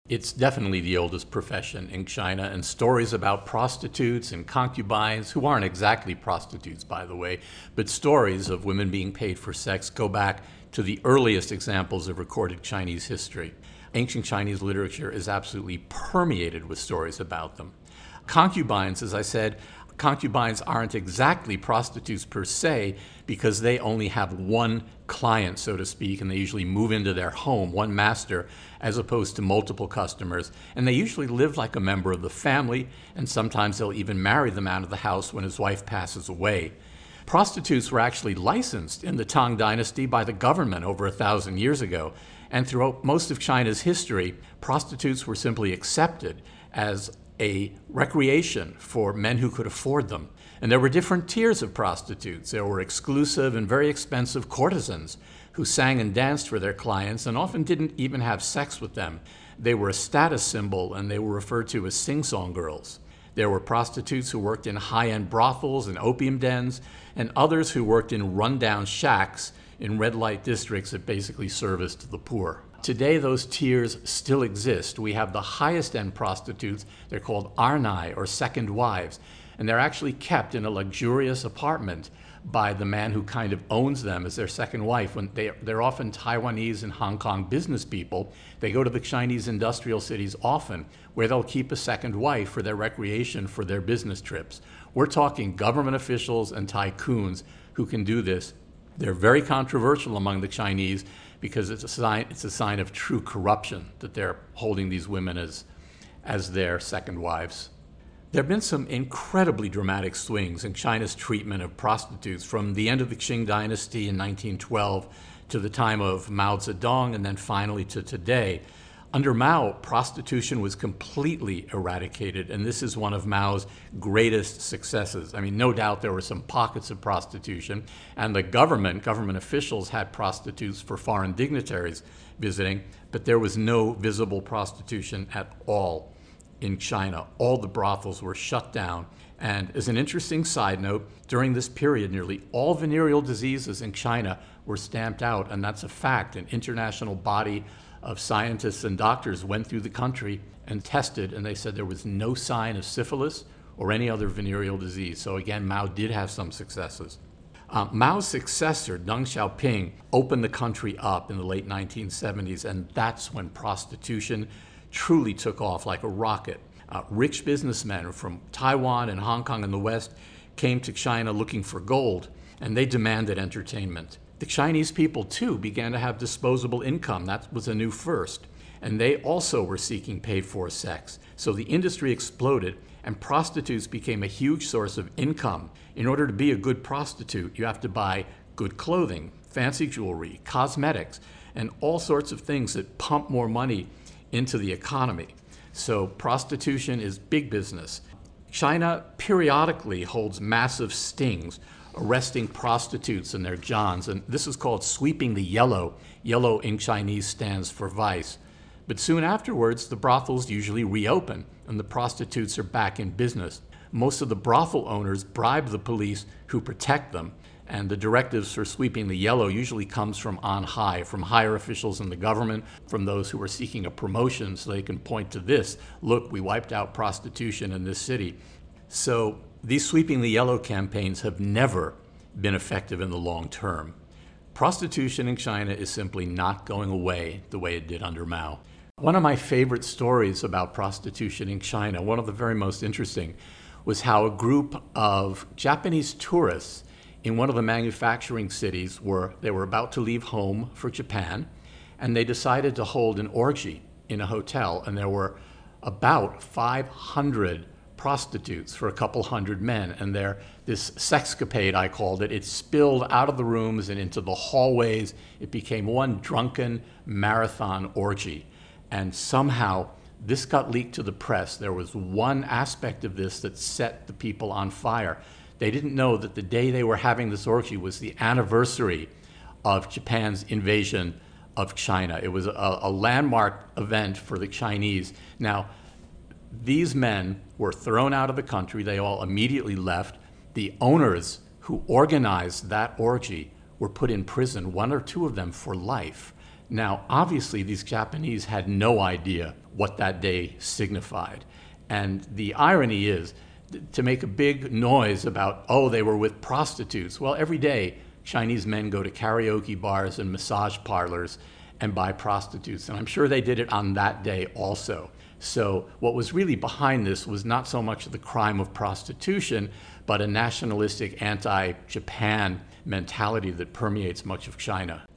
It's definitely the oldest profession in China, and stories about prostitutes and concubines, who aren't exactly prostitutes, by the way, but stories of women being paid for sex go back to the earliest examples of recorded Chinese history. Ancient Chinese literature is absolutely permeated with stories about them. Concubines, as I said, concubines aren't exactly prostitutes per se because they only have one client, so to speak, and they usually move into their home, one master, as opposed to multiple customers. And they usually live like a member of the family, and sometimes they'll even marry the man of the house when his wife passes away. Prostitutes were actually licensed in the Tang Dynasty by the government over 1,000 years ago, and throughout most of China's history, prostitutes were simply accepted as a recreation for men who could afford them. And there were different tiers of prostitutes. There were exclusive and very expensive courtesans who sang and danced for their clients and often didn't even have sex with them. They were a status symbol and they were referred to as sing-song girls. There were prostitutes who worked in high-end brothels and opium dens, and others who worked in rundown shacks in red light districts that basically serviced the poor. Today, those tiers still exist. We have the highest end prostitutes. They're called arnai, or second wives, and they're actually kept in a luxurious apartment by the man who kind of owns them as their second wife. When they're often Taiwanese and Hong Kong business people. They go to the Chinese industrial cities often, where they'll keep a second wife for their recreation, for their business trips. We're talking government officials and tycoons who can do this. They're very controversial among the Chinese because it's a sign of true corruption that they're holding these women as their second wives. There have been some incredibly dramatic swings in China's treatment of prostitutes from the end of the Qing dynasty in 1912 to the time of Mao Zedong, and then finally to today. Under Mao, prostitution was completely eradicated, and this is one of Mao's greatest successes. I mean, no doubt there were some pockets of prostitution, and the government officials had prostitutes for foreign dignitaries visiting, but there was no visible prostitution at all in China. All the brothels were shut down. And as an interesting side note, during this period, nearly all venereal diseases in China were stamped out, and that's a fact. An international body of scientists and doctors went through the country and tested, and they said there was no sign of syphilis or any other venereal disease. So again, Mao did have some successes. Mao's successor, Deng Xiaoping, opened the country up in the late 1970s, and that's when prostitution truly took off like a rocket. Rich businessmen from Taiwan and Hong Kong and the West came to China looking for gold, and they demanded entertainment. The Chinese people, too, began to have disposable income. That was a new first. And they also were seeking paid-for sex. So the industry exploded, and prostitutes became a huge source of income. In order to be a good prostitute, you have to buy good clothing, fancy jewelry, cosmetics, and all sorts of things that pump more money into the economy. So prostitution is big business. China periodically holds massive stings arresting prostitutes and their johns, and this is called sweeping the yellow. Yellow in Chinese stands for vice. But soon afterwards, the brothels usually reopen, and the prostitutes are back in business. Most of the brothel owners bribe the police who protect them, and the directives for sweeping the yellow usually comes from on high, from higher officials in the government, from those who are seeking a promotion so they can point to this. Look, we wiped out prostitution in this city. So these sweeping the yellow campaigns have never been effective in the long term. Prostitution in China is simply not going away the way it did under Mao. One of my favorite stories about prostitution in China, one of the very most interesting, was how a group of Japanese tourists in one of the manufacturing cities they were about to leave home for Japan, and they decided to hold an orgy in a hotel, and there were about 500 prostitutes for a couple hundred men, and this sexcapade, I called it, it spilled out of the rooms and into the hallways. It became one drunken marathon orgy, and somehow this got leaked to the press. There was one aspect of this that set the people on fire. They didn't know that the day they were having this orgy was the anniversary of Japan's invasion of China. It was a landmark event for the Chinese. Now, these men were thrown out of the country. They all immediately left. The owners who organized that orgy were put in prison, one or two of them for life. Now, obviously, these Japanese had no idea what that day signified. And the irony is to make a big noise about, oh, they were with prostitutes. Well, every day Chinese men go to karaoke bars and massage parlors and buy prostitutes. And I'm sure they did it on that day also. So what was really behind this was not so much the crime of prostitution, but a nationalistic anti-Japan mentality that permeates much of China.